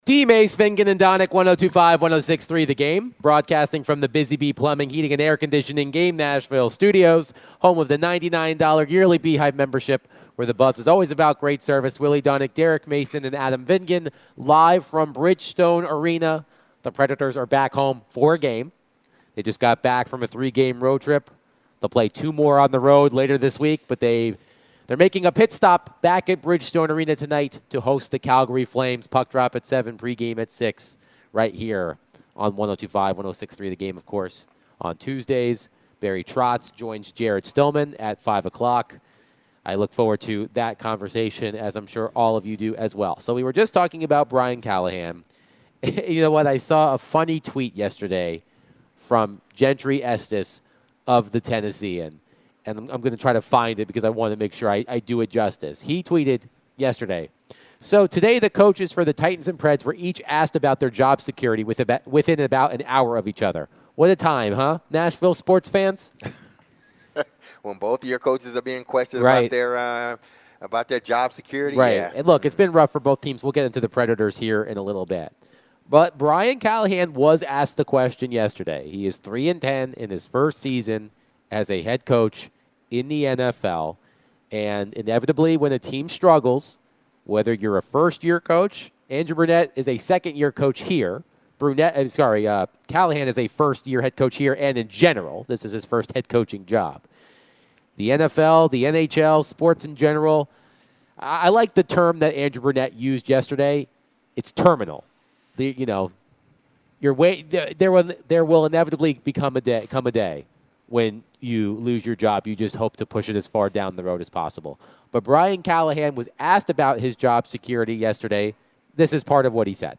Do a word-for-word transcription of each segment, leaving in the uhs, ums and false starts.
D-Mace, Vingan, and Donick, one oh two point five, one oh six point three The Game, broadcasting from the Busy Bee Plumbing, Heating, and Air Conditioning Game Nashville studios, home of the ninety-nine dollars yearly Beehive membership, where the buzz is always about great service. Willie Donick, Derek Mason, and Adam Vingan, live from Bridgestone Arena. The Predators are back home for a game. They just got back from a three-game road trip. They'll play two more on the road later this week, but they... They're making a pit stop back at Bridgestone Arena tonight to host the Calgary Flames. Puck drop at seven, pregame at six, right here on one oh two point five, one oh six point three The Game, of course. On Tuesdays, Barry Trotz joins Jared Stillman at five o'clock. I look forward to that conversation, as I'm sure all of you do as well. So we were just talking about Brian Callahan. You know what? I saw a funny tweet yesterday from Gentry Estes of the Tennessean. And I'm, I'm going to try to find it because I want to make sure I, I do it justice. He tweeted yesterday, so today the coaches for the Titans and Preds were each asked about their job security with about, within about an hour of each other. What a time, huh, Nashville sports fans? When both of your coaches are being questioned right. about their uh, about their job security. Right. Yeah. And look, it's been rough for both teams. We'll get into the Predators here in a little bit. But Brian Callahan was asked the question yesterday. He is three and ten in his first season as a head coach in the N F L. And inevitably, when a team struggles, whether you're a first-year coach, Andrew Brunette is a second-year coach here. Brunette, I'm sorry, uh, Callahan is a first-year head coach here, and in general, this is his first head coaching job. The N F L, the N H L, sports in general, I, I like the term that Andrew Brunette used yesterday. It's terminal. The, you know, your way, there, there will there will inevitably become a day, come a day when you lose your job. You just hope to push it as far down the road as possible. But Brian Callahan was asked about his job security yesterday. This is part of what he said.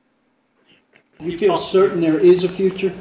You feel certain there is a future?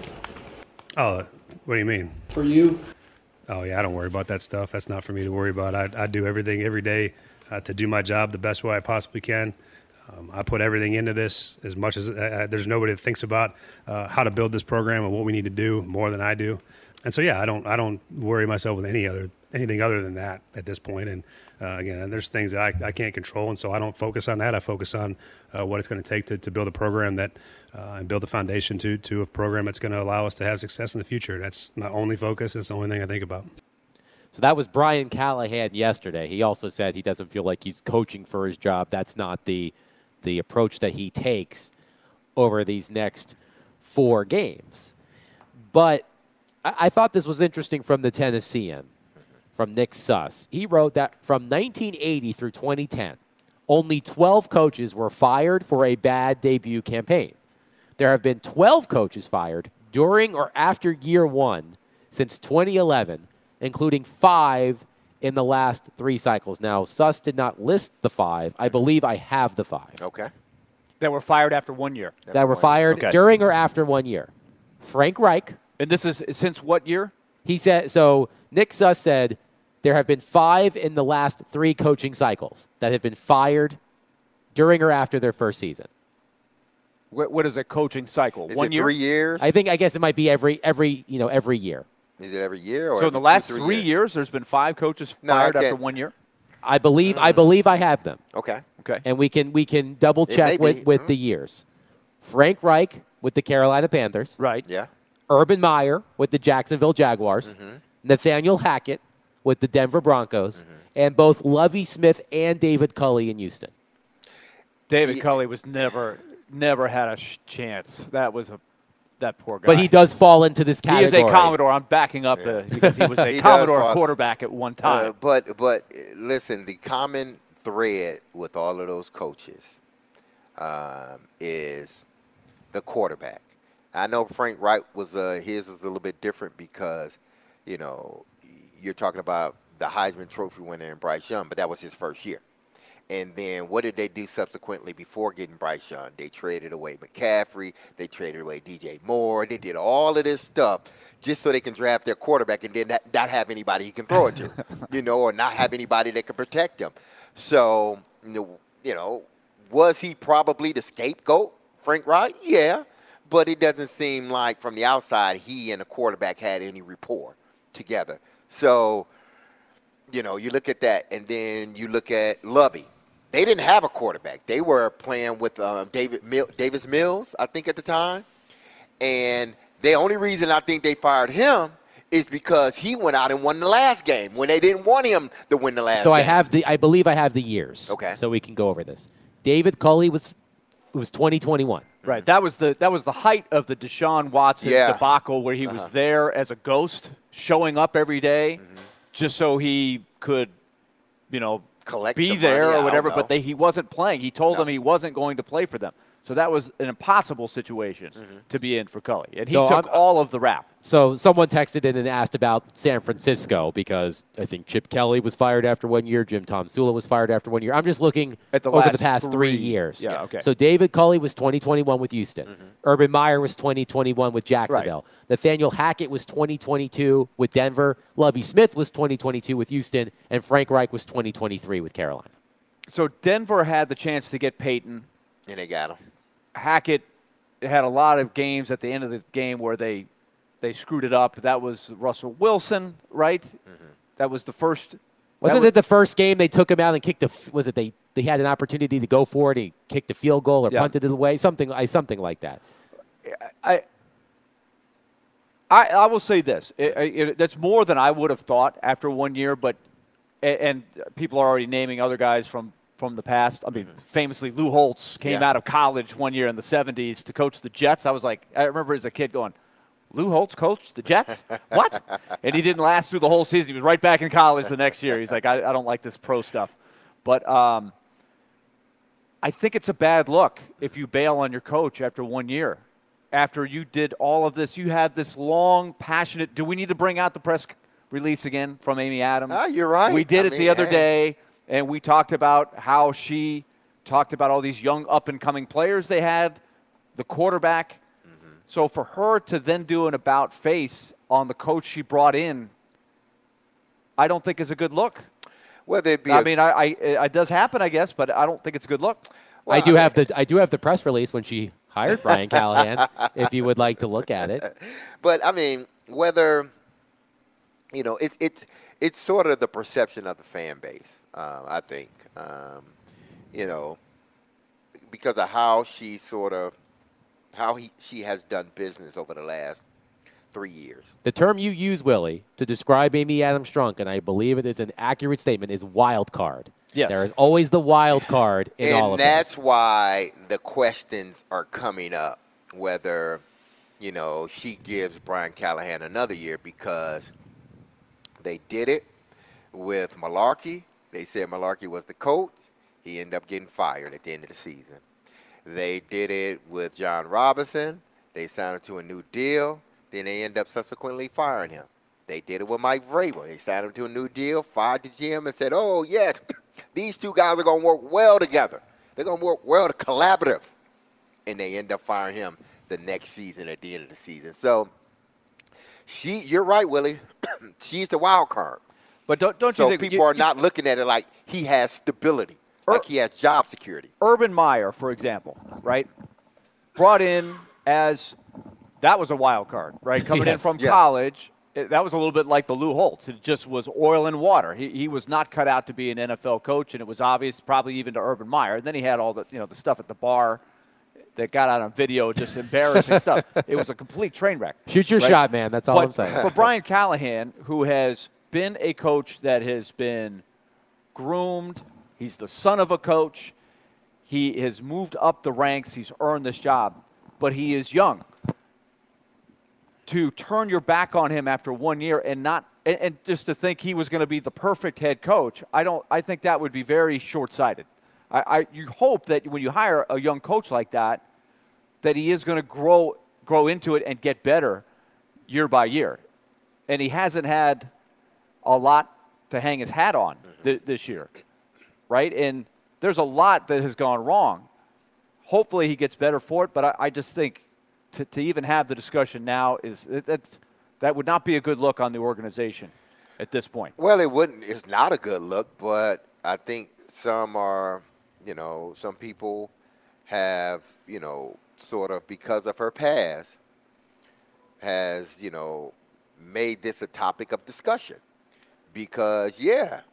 Oh, what do you mean? For you? Oh, yeah, I don't worry about that stuff. That's not for me to worry about. I, I do everything every day uh, to do my job the best way I possibly can. Um, I put everything into this as much as uh, there's nobody that thinks about uh, how to build this program and what we need to do more than I do. And so, yeah, I don't I don't worry myself with any other anything other than that at this point. And, uh, again, there's things that I, I can't control, and so I don't focus on that. I focus on uh, what it's going to take to, to build a program that uh, and build a foundation to, to a program that's going to allow us to have success in the future. That's my only focus. It's the only thing I think about. So that was Brian Callahan yesterday. He also said he doesn't feel like he's coaching for his job. That's not the the approach that he takes over these next four games. But I, I thought this was interesting from the Tennessean, from Nick Suss. He wrote that from nineteen eighty through twenty ten, only twelve coaches were fired for a bad debut campaign. There have been twelve coaches fired during or after year one since twenty eleven, including five in the last three cycles. Now, Suss did not list the five. I believe I have the five. Okay. That were fired after one year. That, that were fired okay. during or after one year. Frank Reich. And this is since what year? He said, so Nick Suss said there have been five in the last three coaching cycles that have been fired during or after their first season. What, what is a coaching cycle? Is one it year? Three years? I think, I guess it might be every, every, you know, every year. Is it every year? Or so in the last two, three, three years? years, there's been five coaches no, fired after one year? I believe, mm. I believe I have them. Okay. Okay. And we can, we can double check with, with mm. the years. Frank Reich with the Carolina Panthers. Right. Yeah. Urban Meyer with the Jacksonville Jaguars. Mm-hmm. Nathaniel Hackett with the Denver Broncos. Mm-hmm. And both Lovie Smith and David Culley in Houston. David yeah. Culley was never, never had a sh- chance. That was a that poor guy. But he does fall into this category. He is a Commodore. I'm backing up yeah. the, because he was a he Commodore quarterback at one time. Uh, but but listen, the common thread with all of those coaches um, is the quarterback. I know Frank Wright was uh, his is a little bit different because, you know, you're talking about the Heisman Trophy winner in Bryce Young, but that was his first year. And then what did they do subsequently before getting Bryce Young? They traded away McCaffrey. They traded away D J Moore. They did all of this stuff just so they can draft their quarterback and then not, not have anybody he can throw it to, you know, or not have anybody that can protect him. So, you know, you know, was he probably the scapegoat, Frank Wright? Yeah. But it doesn't seem like from the outside he and the quarterback had any rapport together. So, you know, you look at that, and then you look at Lovie. they didn't have a quarterback. They were playing with um, David Mil- Davis Mills, I think, at the time. And the only reason I think they fired him is because he went out and won the last game when they didn't want him to win the last So game. I have the, I believe I have the years. Okay. So we can go over this. David Culley was was twenty twenty-one. Right. That was the that was the height of the Deshaun Watson Yeah. debacle, where he Uh-huh. was there as a ghost, showing up every day, Mm-hmm. just so he could, you know, Collect be the there money, I or don't whatever. know. But they, he wasn't playing. He told No. them he wasn't going to play for them. So that was an impossible situation to be in for Culley, and he So took I'm- all of the rap. So someone texted in and asked about San Francisco because I think Chip Kelly was fired after one year. Jim Tom Sula was fired after one year. I'm just looking At the over the last past three, three. years. Yeah, okay. So David Culley was twenty twenty-one with Houston. Urban Meyer was twenty twenty-one with Jacksonville. Nathaniel Hackett was twenty twenty-two with Denver. Lovie Smith was twenty twenty-two with Houston. And Frank Reich was twenty twenty-three with Carolina. So Denver had the chance to get Peyton. And they got him. Hackett had a lot of games at the end of the game where they they screwed it up. That was Russell Wilson, right? That was the first. Wasn't that it the first game they took him out and kicked a? f- Was it they? They had an opportunity to go for it. He kicked a field goal or Yeah. punted it away. Something. I something like that. I, I, I will say this. It, it, that's more than I would have thought after one year, but and, and people are already naming other guys from, from the past. I mean, famously, Lou Holtz came Yeah. out of college one year in the seventies to coach the Jets. I was like, I remember as a kid going, Lou Holtz coached the Jets? What? And he didn't last through the whole season. He was right back in college the next year. He's like, I, I don't like this pro stuff. But um, I think it's a bad look if you bail on your coach after one year. After you did all of this, you had this long, passionate. Do we need to bring out the press release again from Amy Adams? Ah, you're right. We did I it the mean, other hey. day, and we talked about how she talked about all these young up-and-coming players they had, the quarterback. Mm-hmm. So for her to then do an about face on the coach she brought in, I don't think is a good look. Well, they'd be. I a- mean, I, I it does happen, I guess, but I don't think it's a good look. well, I do mean, have the I do have the press release when she hired Brian Callahan. If you would like to look at it, But I mean, whether you know, it's it's it's sort of the perception of the fan base. Uh, I think, um, you know, because of how she sort of how he she has done business over the last three years. the term you use, Willie, to describe Amy Adams Strunk, and I believe it is an accurate statement, is wild card. Yes. There is always the wild card in and all of that's this. why the questions are coming up whether you know she gives Brian Callahan another year, because they did it with Malarkey. They said Malarkey was the coach. He ended up getting fired at the end of the season. They did it with John Robinson. They signed him to a new deal. Then they end up subsequently firing him. They did it with Mike Vrabel. They signed him to a new deal, fired the G M, and said, oh, yeah, these two guys are going to work well together. They're going to work well to collaborative. And they end up firing him the next season at the end of the season. So she, you're right, Willie. She's the wild card. But don't, don't So you think people you- are you- not looking at it like he has stability, Er- like he has job security. Urban Meyer, for example, right? Brought in as that was a wild card, right? Coming in Yes. from Yeah. college, it- that was a little bit like the Lou Holtz. It just was oil and water. He, he was not cut out to be an N F L coach, and it was obvious, probably even to Urban Meyer. And then he had all the you know the stuff at the bar that got out on video, just embarrassing stuff. It was a complete train wreck. Shoot your right? shot, man. That's all But I'm saying. for Brian Callahan, who has been a coach that has been groomed, he's the son of a coach. He has moved up the ranks. He's earned this job, but he is young. To turn your back on him after one year and not and, and just to think he was going to be the perfect head coach, I don't. I think that would be very short-sighted. I, I you hope that when you hire a young coach like that, that he is going to grow grow into it and get better year by year, and he hasn't had a lot to hang his hat on th- this year, right? And there's a lot that has gone wrong. Hopefully he gets better for it, but I, I just think to, to even have the discussion now is that that would not be a good look on the organization at this point. Well, it wouldn't. It's not a good look, but I think some are, you know, some people have, you know, sort of because of her past, has, you know, made this a topic of discussion. Because, yeah,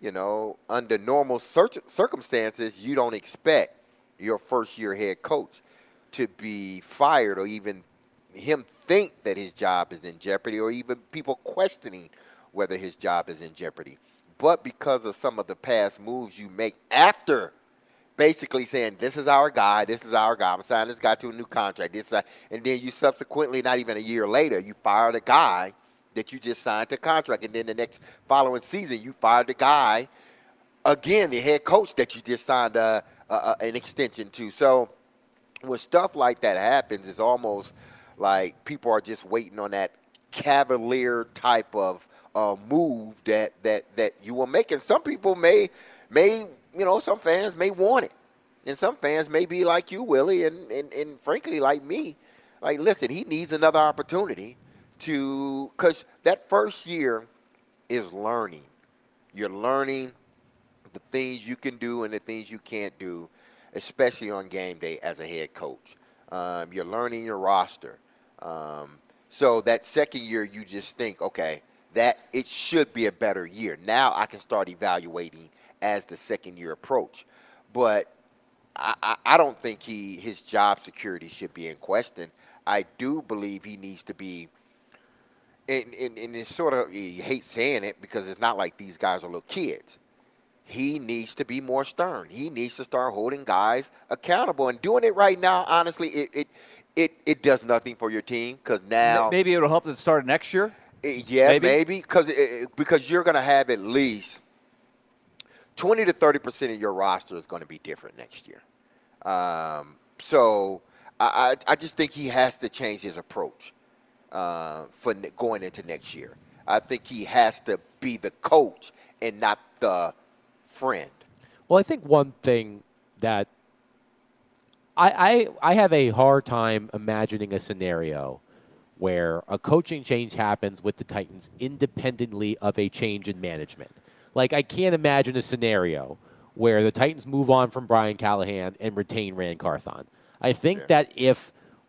you know, under normal cir- circumstances, you don't expect your first year head coach to be fired or even him think that his job is in jeopardy or even people questioning whether his job is in jeopardy. But because of some of the past moves you make after basically saying, this is our guy, this is our guy, I'm signing this guy to a new contract, this, uh, and then you subsequently, not even a year later, you fire the guy that you just signed to contract, and then the next following season, you fired the guy, again, the head coach that you just signed uh, uh, an extension to. So when stuff like that happens, it's almost like people are just waiting on that cavalier type of uh, move that, that, that you will make. And some people may, may, you know, some fans may want it. And some fans may be like you, Willie, and, and, and frankly like me. Like, listen, he needs another opportunity to, because that first year is learning. You're learning the things you can do and the things you can't do, especially on game day as a head coach. Um, you're learning your roster. Um, so that second year, you just think, okay, that it should be a better year. Now I can start evaluating as the second year approach. But I, I, I don't think he his job security should be in question. I do believe he needs to be, and, and, and it's sort of, you hate saying it because it's not like these guys are little kids. He needs to be more stern. He needs to start holding guys accountable. And doing it right now, honestly, it it it, it does nothing for your team because now. Maybe it'll help them start next year? It, yeah, maybe, because maybe, because you're going to have at least twenty to thirty percent of your roster is going to be different next year. Um, so I, I just think he has to change his approach uh, for ne- going into next year. I think he has to be the coach and not the friend. Well, I think one thing that I, I I have a hard time imagining a scenario where a coaching change happens with the Titans independently of a change in management. Like, I can't imagine a scenario where the Titans move on from Brian Callahan and retain Ran Carthon. I think yeah. that if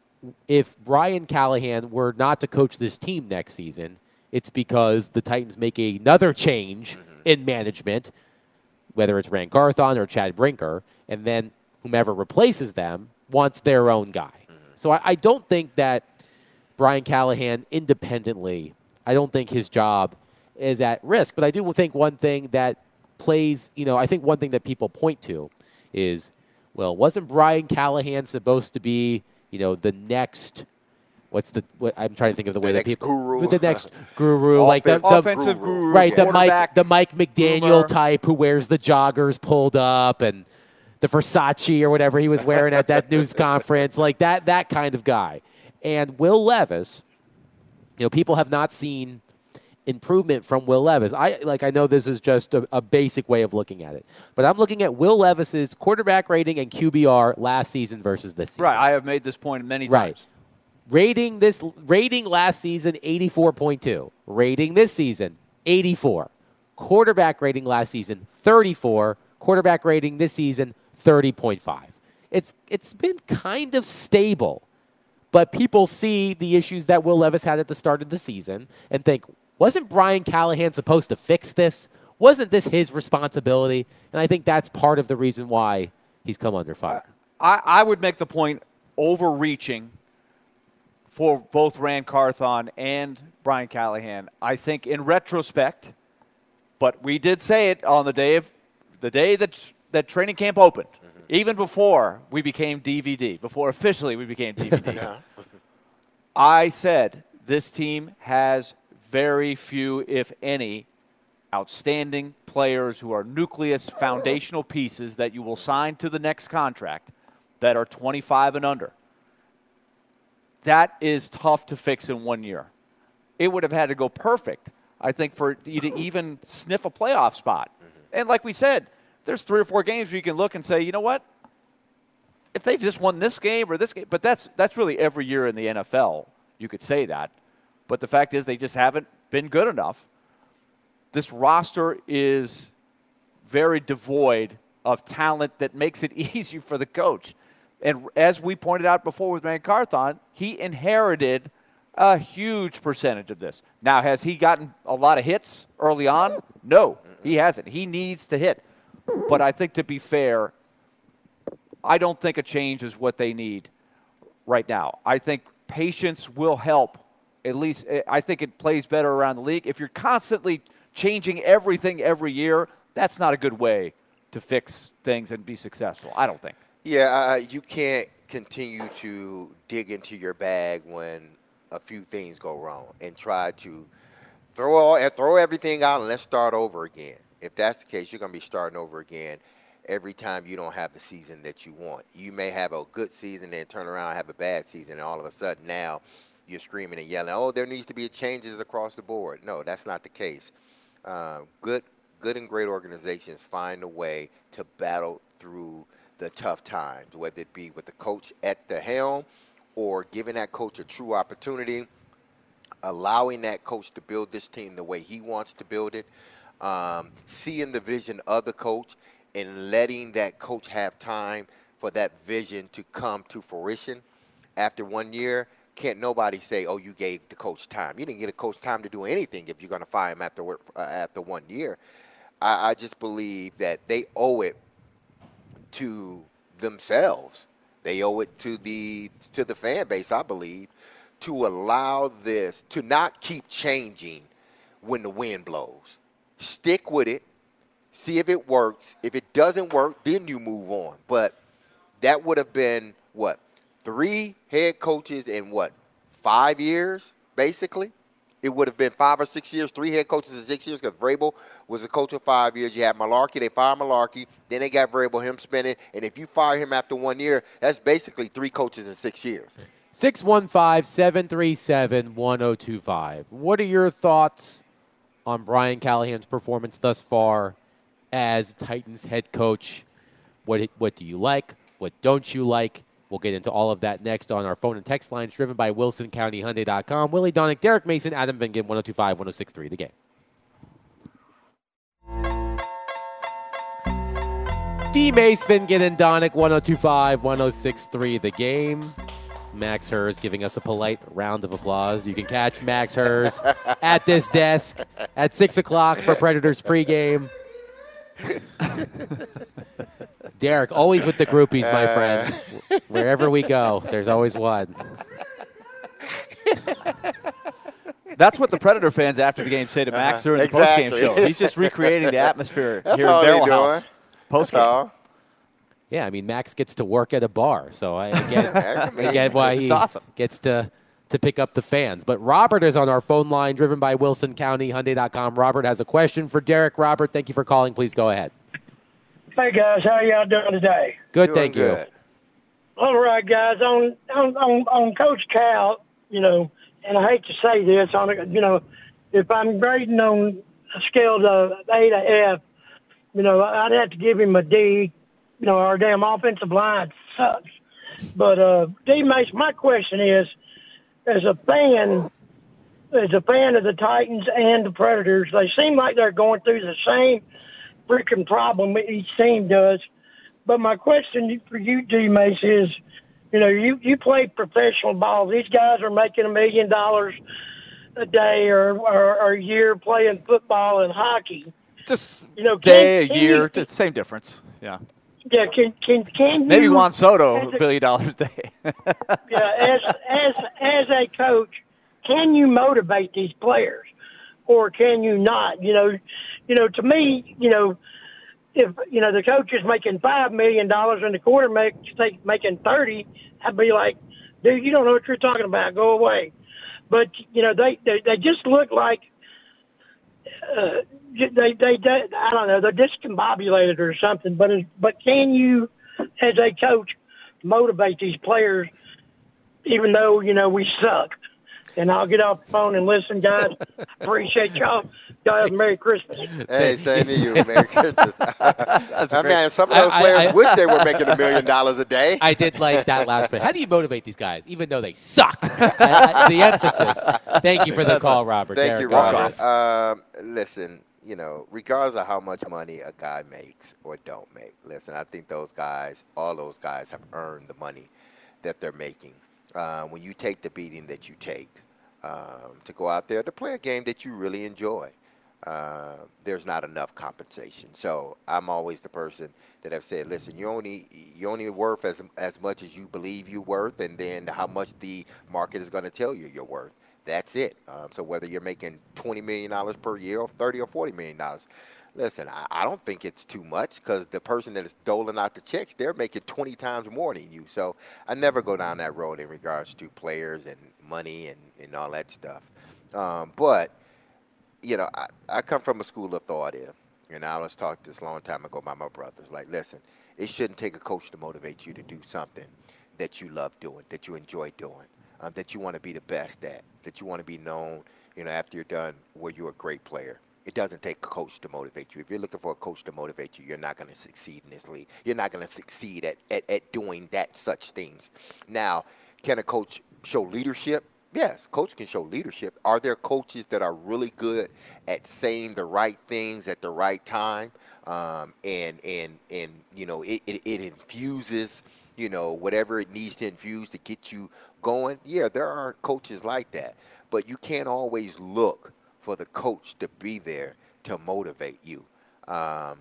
if Brian Callahan were not to coach this team next season, it's because the Titans make another change mm-hmm. in management, whether it's Ran Carthon or Chad Brinker, and then whomever replaces them wants their own guy. Mm-hmm. So I, I don't think that Brian Callahan independently, I don't think his job is at risk. But I do think one thing that plays, you know, I think one thing that people point to is, well, wasn't Brian Callahan supposed to be, you know, the next, what's the, what, I'm trying to think of the, the way that people, guru. the next guru, like the, the offensive guru, right, yeah. the Mike, the Mike McDaniel boomer. type who wears the joggers pulled up and the Versace or whatever he was wearing at that news conference, like that, that kind of guy. And Will Levis, you know, people have not seen improvement from Will Levis. I like. I know this is just a, a basic way of looking at it, but I'm looking at Will Levis's quarterback rating and Q B R last season versus this season. Right. I have made this point many times. Right. Rating this rating last season eighty-four point two. Rating this season eighty-four. Quarterback rating last season thirty-four. Quarterback rating this season thirty point five. It's it's been kind of stable. But people see the issues that Will Levis had at the start of the season and think, wasn't Brian Callahan supposed to fix this? Wasn't this his responsibility? And I think that's part of the reason why he's come under fire. I, I would make the point overreaching for both Ran Carthon and Brian Callahan. I think in retrospect, but we did say it on the day of the day that that training camp opened. Even before we became D V D, before officially we became D V D, yeah. I said this team has very few, if any, outstanding players who are nucleus, foundational pieces that you will sign to the next contract that are twenty-five and under. That is tough to fix in one year. It would have had to go perfect, I think, for you to even sniff a playoff spot. Mm-hmm. And like we said, there's three or four games where you can look and say, you know what? If they just won this game or this game, but that's that's really every year in the N F L, you could say that. But the fact is they just haven't been good enough. This roster is very devoid of talent that makes it easy for the coach. And as we pointed out before with Ran Carthon, he inherited a huge percentage of this. Now, has he gotten a lot of hits early on? No. He hasn't. He needs to hit. But I think, to be fair, I don't think a change is what they need right now. I think patience will help. At least I think it plays better around the league. If you're constantly changing everything every year, that's not a good way to fix things and be successful, I don't think. Yeah, uh, you can't continue to dig into your bag when a few things go wrong and try to throw all, throw everything out and let's start over again. If that's the case, you're going to be starting over again every time you don't have the season that you want. You may have a good season and turn around and have a bad season, and all of a sudden now you're screaming and yelling, oh, there needs to be changes across the board. No, that's not the case. Uh, good, good and great organizations find a way to battle through the tough times, whether it be with the coach at the helm or giving that coach a true opportunity, allowing that coach to build this team the way he wants to build it, um, seeing the vision of the coach and letting that coach have time for that vision to come to fruition. After one year, can't nobody say, oh, you gave the coach time. You didn't get a coach time to do anything if you're going to fire him after, uh, after one year. I, I just believe that they owe it to themselves. They owe it to the to the fan base, I believe, to allow this, to not keep changing when the wind blows. Stick with it. See if it works. If it doesn't work, then you move on. But that would have been, what, three head coaches in, what, five years, basically? It would have been five or six years, three head coaches in six years, because Vrabel was a coach for five years. You had Malarkey. They fired Malarkey. Then they got Vrabel, him spinning. And if you fire him after one year, that's basically three coaches in six years. six one five, seven three seven, one oh two five. What are your thoughts on Brian Callahan's performance thus far as Titans head coach? What what do you like? What don't you like? We'll get into all of that next on our phone and text lines driven by Wilson County Hyundai dot com. Willie Donick, Derek Mason, Adam Vingan, one oh two five, one oh six three, The Game. D. Mace, Vingan, and Donick, one oh two five, one oh six three, The Game. Max Hers giving us a polite round of applause. You can catch Max Hers at this desk at six o'clock for Predators pregame. Derek, always with the groupies, my friend. Wherever we go, there's always one. That's what the Predator fans after the game say to Max during the Exactly. postgame show. He's just recreating the atmosphere That's here all in they Barrel doing. House. That's Postgame. all. Yeah, I mean, Max gets to work at a bar, so I get, I get why he It's awesome. gets to, to pick up the fans. But Robert is on our phone line, driven by Wilson County Hyundai dot com. Robert has a question for Derek. Robert, thank you for calling. Please go ahead. Hey, guys. How y'all doing today? Good, Doing thank good. you. All right, guys. On, on on on Coach Cal, you know, and I hate to say this, on a- you know, if I'm grading on a scale of A to F, you know, I'd have to give him a D. You know, our damn offensive line sucks. But uh, D. Mace, my question is, as a fan, as a fan of the Titans and the Predators, they seem like they're going through the same freaking problem each team does. But my question for you, D. Mace, is, you know, you, you play professional ball. These guys are making a million dollars a day or, or, or a year playing football and hockey. Just You know, day, can- a year, can you- just same difference. Yeah. Yeah, can can can Maybe you, Juan Soto, as a a- billion dollars a day. Yeah, as as as a coach, can you motivate these players, or can you not? You know, you know. To me, you know, if you know the coach is making five million dollars and the quarterback take making thirty, I'd be like, dude, you don't know what you're talking about. Go away. But you know, they they, they just look like. Uh, they, they, they, I don't know, they're discombobulated or something. But but can you, as a coach, motivate these players, even though you know we suck? And I'll get off the phone and listen, guys. Appreciate y'all. Y'all have a Merry Christmas. Hey, same to you. Merry Christmas. I mean, some of those I- I- players I- wish they were making a million dollars a day. I did like that last bit. How do you motivate these guys, even though they suck? Uh, the emphasis. Thank you for the call, Robert. Thank Derek, you, go ahead. Robert. Um, listen, you know, regardless of how much money a guy makes or don't make, listen, I think those guys, all those guys have earned the money that they're making. Uh, when you take the beating that you take um, to go out there to play a game that you really enjoy. uh, there's not enough compensation. So I'm always the person that have said, listen, you only you only worth as as much as you believe you're worth, and then how much the market is going to tell you you're worth. That's it. Um, so whether you're making twenty million dollars per year or thirty or forty million dollars, listen, I, I don't think it's too much, because the person that is doling out the checks, they're making twenty times more than you. So I never go down that road in regards to players and money and, and all that stuff. Um, but, you know, I, I come from a school of thought here. And I was talked this a long time ago by my brothers. Like, listen, it shouldn't take a coach to motivate you to do something that you love doing, that you enjoy doing, um, that you want to be the best at, that you want to be known, you know, after you're done, where you're a great player. It doesn't take a coach to motivate you. If you're looking for a coach to motivate you, you're not going to succeed in this league. You're not going to succeed at, at, at doing that such things. Now, can a coach show leadership? Yes, coach can show leadership. Are there coaches that are really good at saying the right things at the right time? Um, and, and, and, you know, it, it, it infuses, you know, whatever it needs to infuse to get you going. Yeah, there are coaches like that. But you can't always look for the coach to be there to motivate you. Um,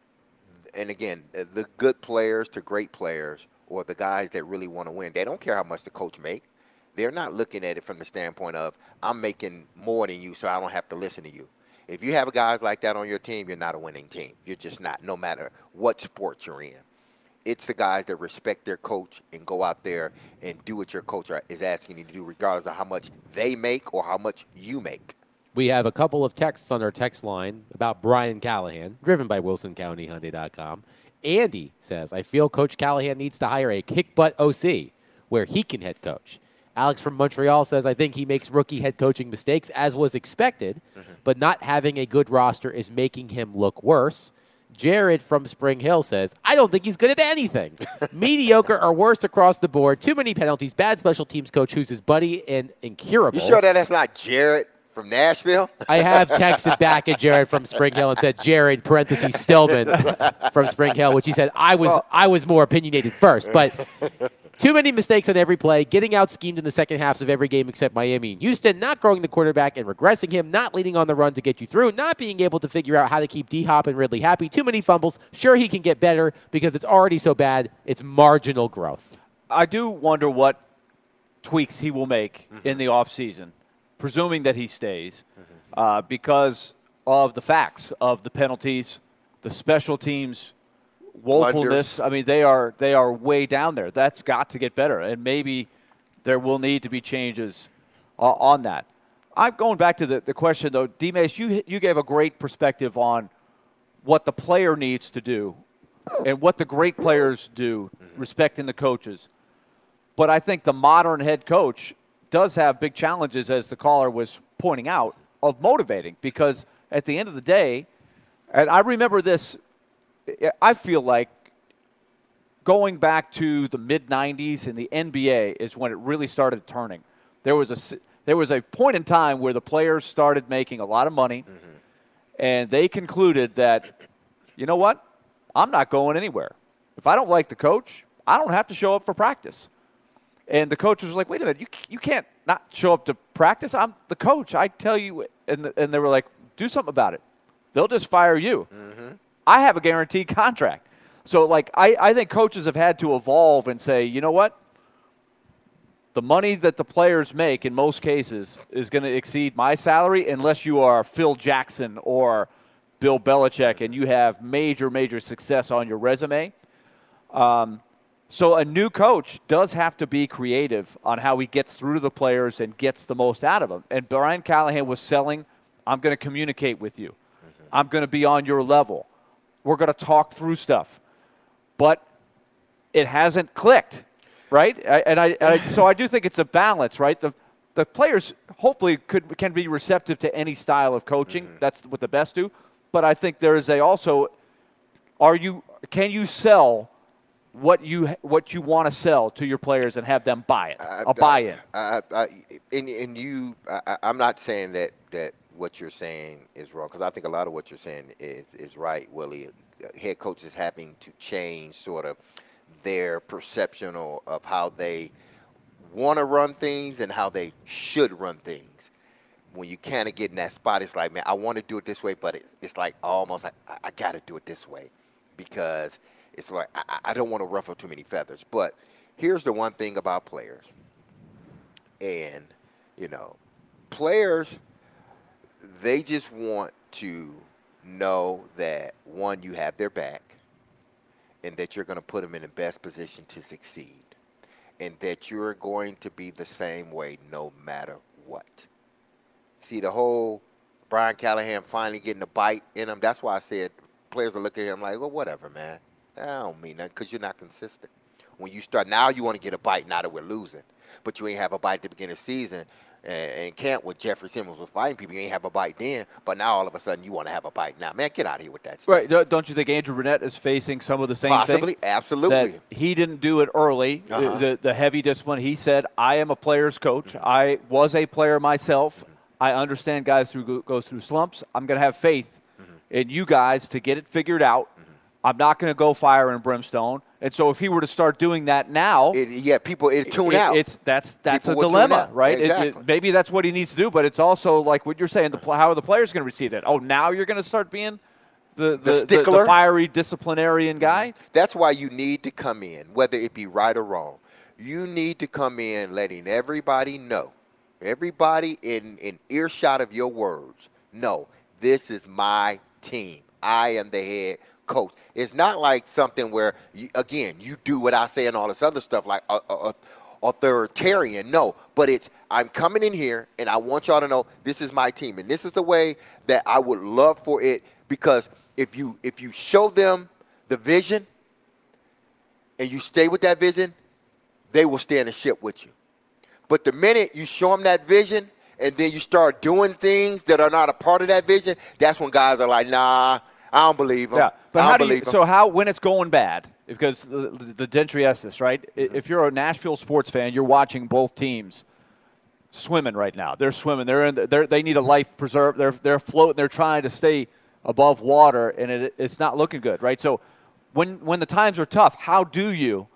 and again, the good players to great players, or the guys that really want to win, they don't care how much the coach make. They're not looking at it from the standpoint of, I'm making more than you, so I don't have to listen to you. If you have guys like that on your team, you're not a winning team. You're just not, no matter what sport you're in. It's the guys that respect their coach and go out there and do what your coach is asking you to do, regardless of how much they make or how much you make. We have a couple of texts on our text line about Brian Callahan, driven by Wilson County Hyundai dot com. Andy says, I feel Coach Callahan needs to hire a kick-butt O C where he can head coach. Alex from Montreal says, I think he makes rookie head coaching mistakes, as was expected, mm-hmm. but not having a good roster is making him look worse. Jared from Spring Hill says, I don't think he's good at anything. Mediocre or worse across the board. Too many penalties. Bad special teams coach who's his buddy and incurable. You sure that that's not Jared from Nashville? I have texted back at Jared from Spring Hill and said, Jared, parentheses, Stillman from Spring Hill, which he said, I was, well, I was more opinionated first. But too many mistakes on every play, getting out schemed in the second halves of every game except Miami and Houston, not growing the quarterback and regressing him, not leading on the run to get you through, not being able to figure out how to keep D-Hop and Ridley happy, too many fumbles. Sure, he can get better because it's already so bad. It's marginal growth. I do wonder what tweaks he will make mm-hmm. in the offseason, presuming that he stays, mm-hmm. uh, because of the facts of the penalties, the special teams woefulness. I mean, they are they are way down there. That's got to get better, and maybe there will need to be changes uh, on that. I'm going back to the, the question, though. D-Mace, you, you gave a great perspective on what the player needs to do and what the great players do, respecting the coaches. But I think the modern head coach does have big challenges, as the caller was pointing out, of motivating, because at the end of the day, and I remember this, I feel like going back to the mid nineties in the N B A is when it really started turning. There was a, there was a point in time where the players started making a lot of money, mm-hmm. and they concluded that, you know what, I'm not going anywhere. If I don't like the coach, I don't have to show up for practice. And the coach was like, wait a minute, you, you can't not show up to practice? I'm the coach. I tell you. And, the, and they were like, do something about it. They'll just fire you. Mm-hmm. I have a guaranteed contract. So, like, I, I think coaches have had to evolve and say, you know what? The money that the players make in most cases is going to exceed my salary unless you are Phil Jackson or Bill Belichick and you have major, major success on your resume. Um, so a new coach does have to be creative on how he gets through to the players and gets the most out of them. And Brian Callahan was selling, I'm going to communicate with you. Mm-hmm. I'm going to be on your level. We're going to talk through stuff. But it hasn't clicked, right? And I, I so I do think it's a balance, right? The the players hopefully could can be receptive to any style of coaching. Mm-hmm. That's what the best do. But I think there is a also, are you can you sell what you what you want to sell to your players and have them buy it, I, a buy-in? I, I, I, and, and you, I, I'm not saying that that what you're saying is wrong, because I think a lot of what you're saying is is right, Willie. Head coaches having to change sort of their perception of how they want to run things and how they should run things. when you kind of get in that spot, it's like, man, I want to do it this way, but it's, it's like almost like I, I got to do it this way because it's like I, I don't want to ruffle too many feathers. But here's the one thing about players, and you know, players, they just want to know that one, you have their back, and that you're going to put them in the best position to succeed, and that you're going to be the same way no matter what. See, the whole Brian Callahan finally getting a bite in him, that's why I said players are looking at him like, well, whatever, man. That don't mean nothing because you're not consistent. When you start, now you want to get a bite now that we're losing, but you ain't have a bite at the beginning of the season. And Kent with Jeffrey Simmons was fighting people. You ain't have a bite then, but now all of a sudden you want to have a bite now. Man, get out of here with that stuff. Right. Don't- Don't you think Andrew Burnett is facing some of the same Possibly, things? absolutely. That he didn't do it early, Uh-huh. the, the heavy discipline. He said, I am a player's coach. I was a player myself. I understand guys through go, go through slumps. I'm going to have faith in you guys to get it figured out. I'm not going to go fire and brimstone. And so if he were to start doing that now, It, yeah, people, it tune it- out. It's that's that's People a will tune dilemma, out. right? It- it- Exactly. maybe that's what he needs to do, but it's also like what you're saying. The pl- how are the players going to receive that? Oh, now you're going to start being the the, the, the stickler? fiery disciplinarian guy. That's why you need to come in, whether it be right or wrong. You need to come in letting everybody know, everybody in, in earshot of your words, know this is my team. I am the head coach. It's not like something where, you, again, you do what I say and all this other stuff like a, a, a authoritarian. No, but it's I'm coming in here and I want y'all to know this is my team. And this is the way that I would love for it, because if you if you show them the vision and you stay with that vision, they will stay in the ship with you. But the minute you show them that vision and then you start doing things that are not a part of that vision, that's when guys are like, nah, I don't believe them. Yeah, but I don't how do you? believe 'em. So how when it's going bad? Because the, the, the Gentry asked this, right? I- If you're a Nashville sports fan, you're watching both teams swimming right now. They're swimming. They're in. They're, they need a life preserve. They're they're floating. They're trying to stay above water, and it, it's not looking good, right? So when when the times are tough, how do you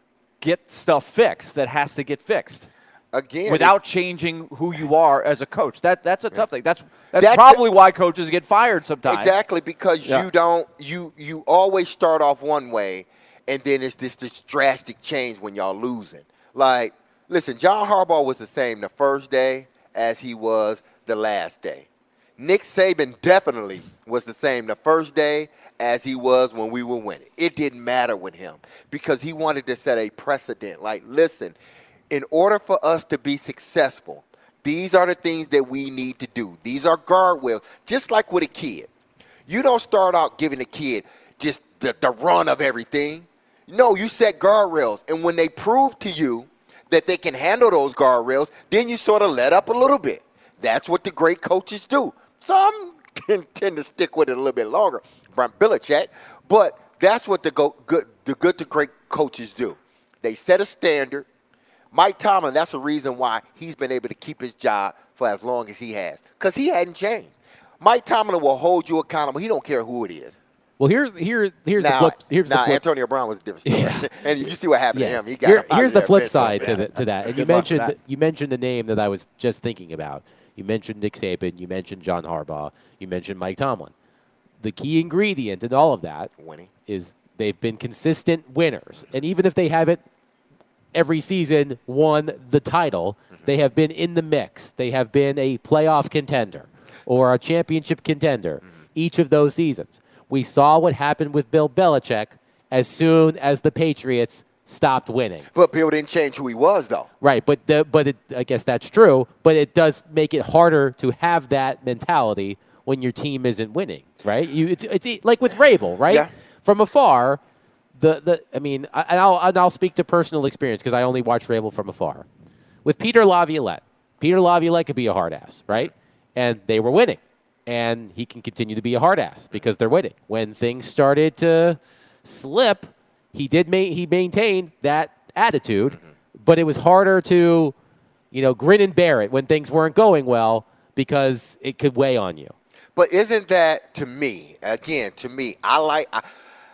get stuff fixed that has to get fixed? Again, Without changing who you are as a coach. That that's a tough thing. That's that's, That's probably why coaches get fired sometimes. exactly, because Yeah. you don't you you always start off one way, and then it's this this drastic change when y'all losing. Like, listen, John Harbaugh was the same the first day as he was the last day. Nick Saban definitely was the same the first day as he was when we were winning. It didn't matter with him because he wanted to set a precedent. Like, listen, in order for us to be successful, these are the things that we need to do. These are guardrails, just like with a kid. You don't start out giving a kid just the, the run of everything. No, you set guardrails. And when they prove to you that they can handle those guardrails, then you sort of let up a little bit. That's what the great coaches do. Some can tend to stick with it a little bit longer, Brian Belichick, but that's what the go, good, the good to great coaches do. They set a standard. Mike Tomlin, that's the reason why he's been able to keep his job for as long as he has, because he hadn't changed. Mike Tomlin will hold you accountable. He don't care who it is. Well, here's here here's now, the flip. Here's now the flip. Antonio Brown was a different story, Yeah. and you see what happened Yes. to him. He got Here- up out here's of the there flip eventually. side to, the, to that. And you Good luck with mentioned that. you mentioned a name that I was just thinking about. You mentioned Nick Saban. You mentioned John Harbaugh. You mentioned Mike Tomlin. The key ingredient in all of that Winning. is they've been consistent winners. And even if they haven't every season won the title, Mm-hmm. they have been in the mix. They have been a playoff contender or a championship contender Mm-hmm. each of those seasons. We saw what happened with Bill Belichick as soon as the Patriots stopped winning. But Bill didn't change who he was, though. Right, but the, but it, I guess that's true. But it does make it harder to have that mentality when your team isn't winning, right? You, it's, it's like with Rabel, right? Yeah. From afar, the the I mean, I, and I'll and I'll speak to personal experience because I only watch Rabel from afar. With Peter Laviolette, Peter Laviolette could be a hard ass, right? And they were winning, and he can continue to be a hard ass because they're winning. When things started to slip, he did ma- he maintained that attitude, but it was harder to, you know, grin and bear it when things weren't going well because it could weigh on you. But isn't that, to me, again, to me, I like I,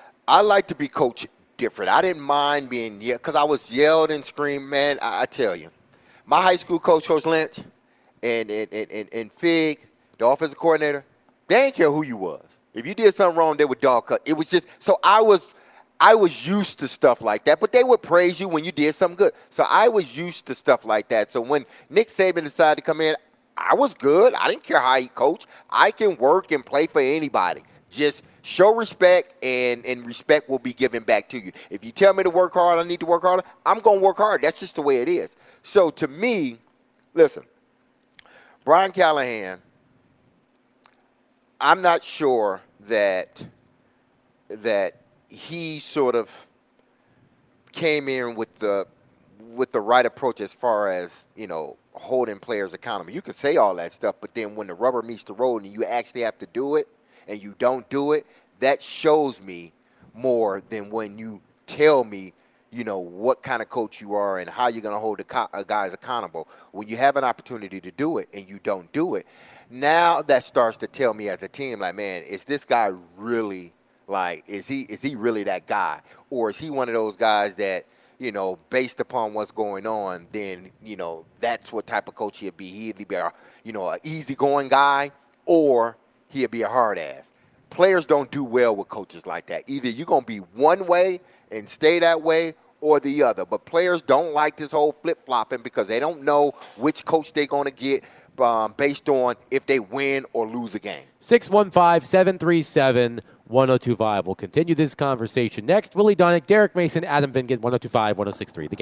I like to be coached different. I didn't mind being yelled, because I was yelled and screamed, man, I, I tell you. My high school coach, Coach Lynch, and and, and, and and Fig, the offensive coordinator, they didn't care who you was. If you did something wrong, they would dog cut. It was just so I was I was used to stuff like that, but they would praise you when you did something good. So I was used to stuff like that. So when Nick Saban decided to come in, I was good. I didn't care how he coached. I can work and play for anybody. Just show respect, and, and respect will be given back to you. If you tell me to work hard, I need to work harder, I'm going to work hard. That's just the way it is. So to me, listen, Brian Callahan, I'm not sure that that he sort of came in with the with the right approach as far as, you know, holding players accountable. You can say all that stuff, but then when the rubber meets the road and you actually have to do it and you don't do it, that shows me more than when you tell me, you know, what kind of coach you are and how you're going to hold the co- uh, guys accountable. When you have an opportunity to do it and you don't do it, now that starts to tell me as a team, like, man, is this guy really, like, is he is he really that guy? Or is he one of those guys that, you know, based upon what's going on, then, you know, that's what type of coach he'd be. He'd be a, you know, an easygoing guy, or he'd be a hard ass. Players don't do well with coaches like that. Either you're going to be one way and stay that way, or the other. But players don't like this whole flip-flopping because they don't know which coach they're going to get um, based on if they win or lose a game. six one five, seven three seven, one oh two five. We'll continue this conversation next. Willie Donick, Derek Mason, Adam Vingan, one oh two five, one oh six three, The Game.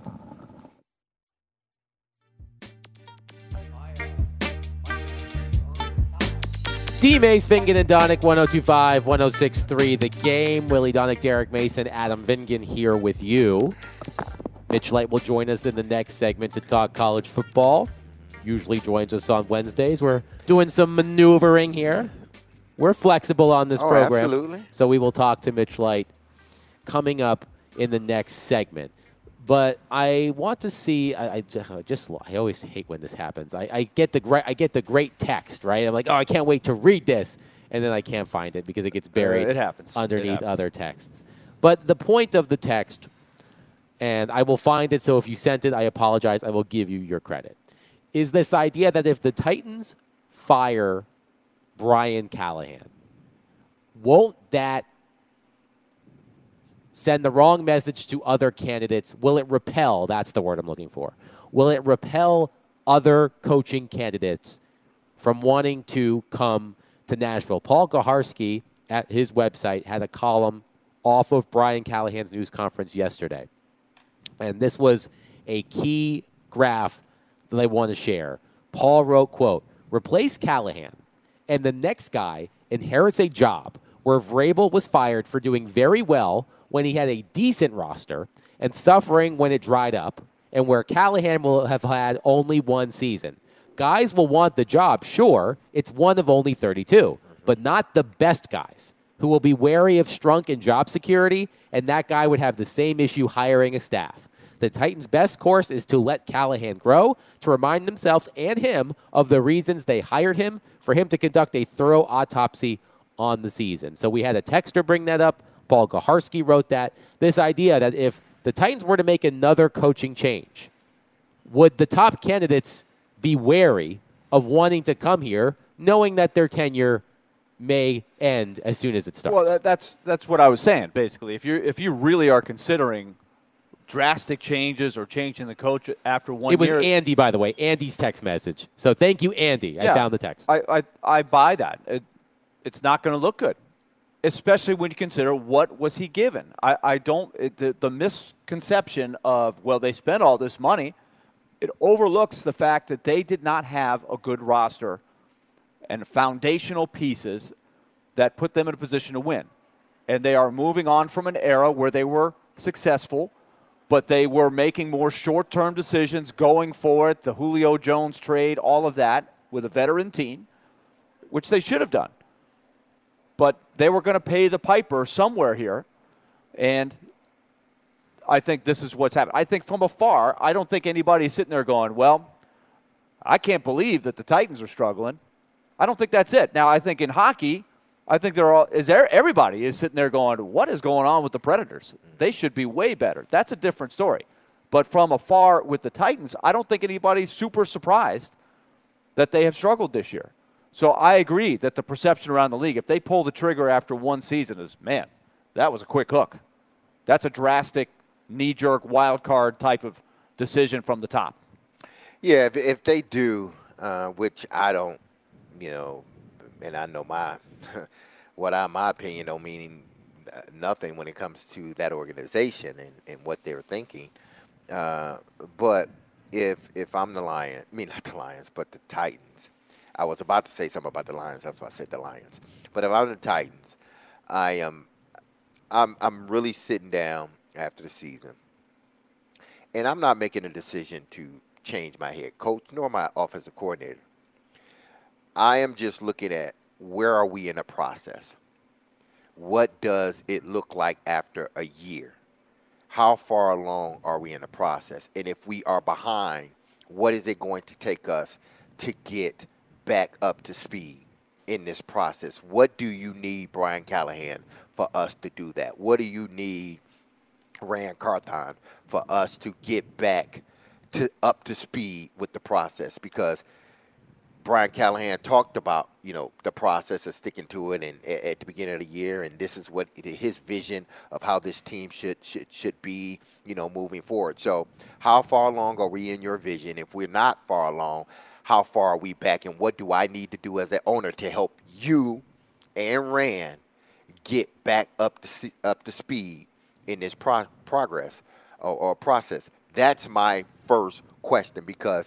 D. Mace, Vingan, and Donick, one oh two five, one oh six three, The Game. Willie Donick, Derek Mason, Adam Vingan here with you. Mitch Light will join us in the next segment to talk college football. Usually joins us on Wednesdays. We're doing some maneuvering here. We're flexible on this Oh, program. absolutely. So we will talk to Mitch Light coming up in the next segment. But I want to see. I, I just. I always hate when this happens. I, I get the great. I get the great text. Right. I'm like, oh, I can't wait to read this, and then I can't find it because it gets buried Uh, it happens. underneath It happens. other texts. But the point of the text, and I will find it. So if you sent it, I apologize. I will give you your credit. Is this idea that if the Titans fire Brian Callahan, won't that send the wrong message to other candidates? Will it repel? That's the word I'm looking for. Will it repel other coaching candidates from wanting to come to Nashville? Paul Gaharski at his website had a column off of Brian Callahan's news conference yesterday. And this was a key graph that I want to share. Paul wrote, quote, replace Callahan, and the next guy inherits a job where Vrabel was fired for doing very well when he had a decent roster and suffering when it dried up, and where Callahan will have had only one season. Guys will want the job, sure. It's one of only thirty-two, but not the best guys who will be wary of Strunk and job security, and that guy would have the same issue hiring a staff. The Titans' best course is to let Callahan grow, to remind themselves and him of the reasons they hired him, for him to conduct a thorough autopsy on the season. So we had a texter bring that up. Paul Gaharski wrote that. This idea that if the Titans were to make another coaching change, would the top candidates be wary of wanting to come here, knowing that their tenure may end as soon as it starts? Well, that, that's that's what I was saying, basically. If you if you really are considering drastic changes or changing the coach after one it was year. Andy, by the way, Andy's text message. So thank you, Andy. I Yeah, found the text. I, I, I buy that. It, it's not going to look good, especially when you consider what was he given. I, I don't it, the, the misconception of, well, they spent all this money, it overlooks the fact that they did not have a good roster and foundational pieces that put them in a position to win. And they are moving on from an era where they were successful, but they were making more short-term decisions, going for it, the Julio Jones trade, all of that, with a veteran team, which they should have done. But they were going to pay the piper somewhere here, and I think this is what's happened. I think from afar, I don't think anybody's sitting there going, well, I can't believe that the Titans are struggling. I don't think that's it. Now, I think in hockey, I think they're all is there everybody is sitting there going, what is going on with the Predators? They should be way better. That's a different story. But from afar with the Titans, I don't think anybody's super surprised that they have struggled this year. So I agree that the perception around the league, if they pull the trigger after one season, is, man, that was a quick hook. That's a drastic, knee-jerk, wild card type of decision from the top. Yeah, if, if they do, uh, which I don't, you know, and I know my what I my opinion don't mean nothing when it comes to that organization and, and what they're thinking. Uh, but if if I'm the Lions, I mean not the Lions, but the Titans. I was about to say something about the Lions. That's why I said the Lions. But if I'm the Titans, I am I'm I'm really sitting down after the season, and I'm not making a decision to change my head coach nor my offensive coordinator. I am just looking at where are we in the process? What does it look like after a year? How far along are we in the process? And if we are behind, what is it going to take us to get back up to speed in this process? What do you need, Brian Callahan, for us to do that? What do you need, Ran Carthon, for us to get back to up to speed with the process? Because Brian Callahan talked about, you know, the process of sticking to it, and at the beginning of the year, and this is what his vision of how this team should should should be, you know, moving forward. So, how far along are we in your vision? If we're not far along, how far are we back, and what do I need to do as an owner to help you and Rand get back up to up to speed in this pro- progress or, or process? That's my first question, because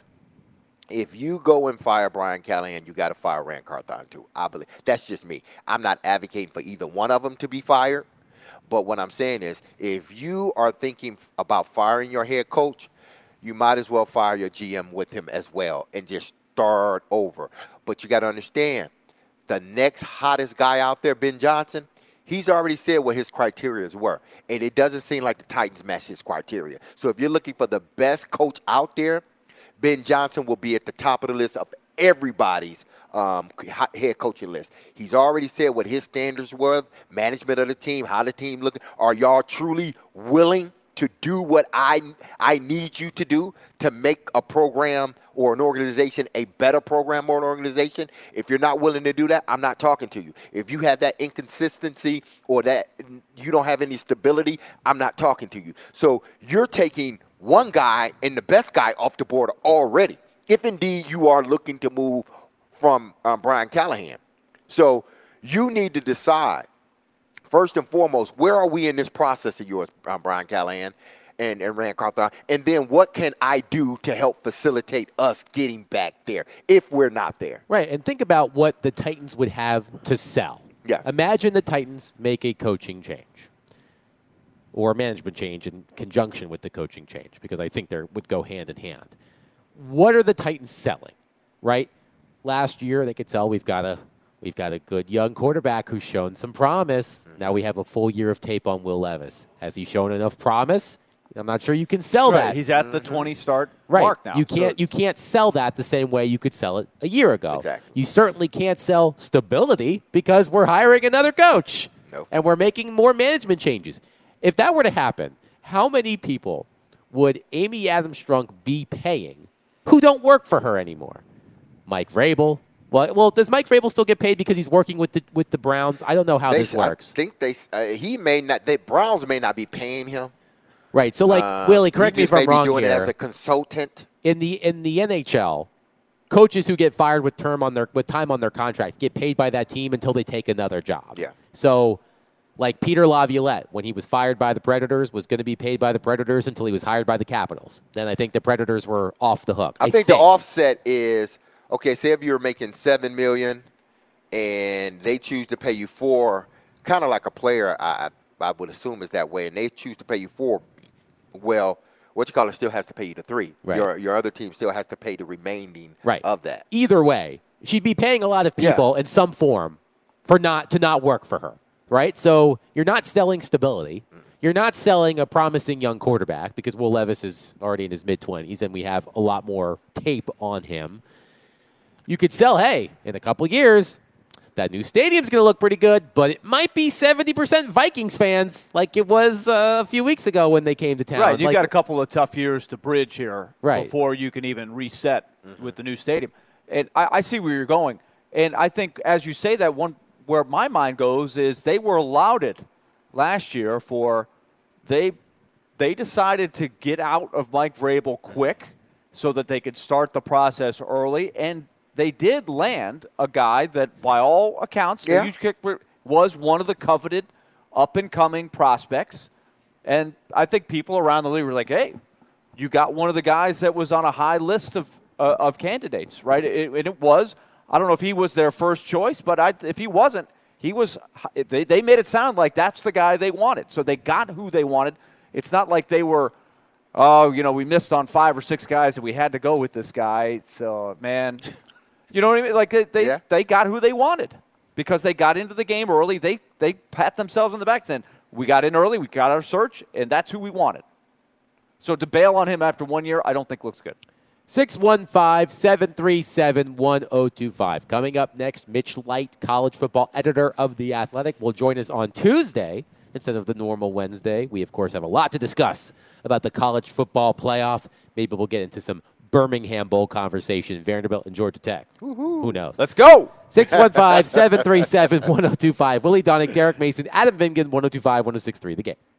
if you go and fire Brian Callahan, you got to fire Ran Carthon too. I believe that's just me. I'm not advocating for either one of them to be fired, but what I'm saying is, if you are thinking about firing your head coach, you might as well fire your G M with him as well and just start over. But you got to understand, the next hottest guy out there, Ben Johnson, he's already said what his criteria were, and it doesn't seem like the Titans match his criteria. So if you're looking for the best coach out there, Ben Johnson will be at the top of the list of everybody's um, head coaching list. He's already said what his standards were, management of the team, how the team looking. Are y'all truly willing to do what I I need you to do to make a program or an organization a better program or an organization? If you're not willing to do that, I'm not talking to you. If you have that inconsistency or that you don't have any stability, I'm not talking to you. So you're taking one guy and the best guy off the board already, if indeed you are looking to move from um, Brian Callahan. So you need to decide, first and foremost, where are we in this process of yours, um, Brian Callahan and, and Ran Carthon? And then what can I do to help facilitate us getting back there if we're not there? Right, and think about what the Titans would have to sell. Yeah. Imagine the Titans make a coaching change or a management change in conjunction with the coaching change, because I think they would go hand in hand. What are the Titans selling, right? Last year they could sell, we've got a we've got a good young quarterback who's shown some promise. Now we have a full year of tape on Will Levis. Has he shown enough promise? I'm not sure you can sell Right, that. he's at the twenty start right. mark now. You can't So you can't sell that the same way you could sell it a year ago. Exactly. You certainly can't sell stability because we're hiring another coach. Nope. And we're making more management changes. If that were to happen, how many people would Amy Adams Strunk be paying who don't work for her anymore? Mike Vrabel. Well, well, does Mike Vrabel still get paid because he's working with the with the Browns? I don't know how They, this works. I think they uh, he may not. The Browns may not be paying him. Right. So, like, Uh, Willie, he correct me just if I'm may be wrong doing here. it as a consultant. in the in the N H L, coaches who get fired with term on their with time on their contract get paid by that team until they take another job. Yeah. So, like Peter Laviolette, when he was fired by the Predators, was going to be paid by the Predators until he was hired by the Capitals. Then I think the Predators were off the hook. I, I think, the offset is, okay, say if you're making seven million dollars and they choose to pay you four, kind of like a player, I, I would assume is that way, and they choose to pay you four, well, what you call it still has to pay you the three. Right. Your your other team still has to pay the remaining right. of that. Either way, she'd be paying a lot of people Yeah. in some form for not to not work for her. Right? So you're not selling stability. You're not selling a promising young quarterback because Will Levis is already in his mid-twenties and we have a lot more tape on him. You could sell, hey, in a couple years, that new stadium's going to look pretty good, but it might be seventy percent Vikings fans like it was uh, a few weeks ago when they came to town. Right, you've like, got a couple of tough years to bridge here Right. before you can even reset with the new stadium. And I, I see where you're going. And I think as you say that, one where my mind goes is they were allowed it last year for they they decided to get out of Mike Vrabel quick so that they could start the process early. And they did land a guy that, by all accounts, Yeah. was one of the coveted up-and-coming prospects. And I think people around the league were like, hey, you got one of the guys that was on a high list of uh, of candidates, right? It, and it was, I don't know if he was their first choice, but I, if he wasn't, he was. They, they made it sound like that's the guy they wanted. So they got who they wanted. It's not like they were, oh, you know, we missed on five or six guys and we had to go with this guy. So, man, you know what I mean? Like they they, Yeah. they got who they wanted because they got into the game early. They they pat themselves on the back saying, we got in early, we got our search, and that's who we wanted. So to bail on him after one year, I don't think looks good. six one five, seven three seven, one oh two five. Coming up next, Mitch Light, college football editor of The Athletic, will join us on Tuesday instead of the normal Wednesday. We, of course, have a lot to discuss about the college football playoff. Maybe we'll get into some Birmingham Bowl conversation, Vanderbilt and Georgia Tech. Woo-hoo. Who knows? Let's go. six one five, seven three seven, one oh two five. Willie Donick, Derek Mason, Adam Vingan, one oh two five, one oh six three, The Game.